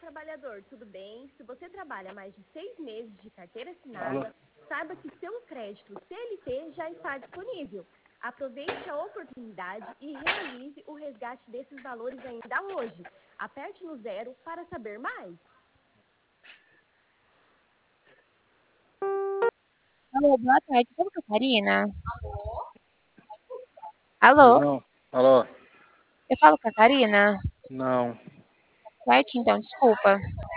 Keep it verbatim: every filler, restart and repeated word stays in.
trabalhador, tudo bem? Se você trabalha mais de seis meses de carteira Alô? assinada, saiba que seu crédito C L T já está disponível. Aproveite a oportunidade e realize o resgate desses valores ainda hoje. Aperte no zero para saber mais. Alô, boa tarde. Fala, Catarina. Pois Alô, não. Alô? eu falo com a Catarina? Não. Certo, então, desculpa.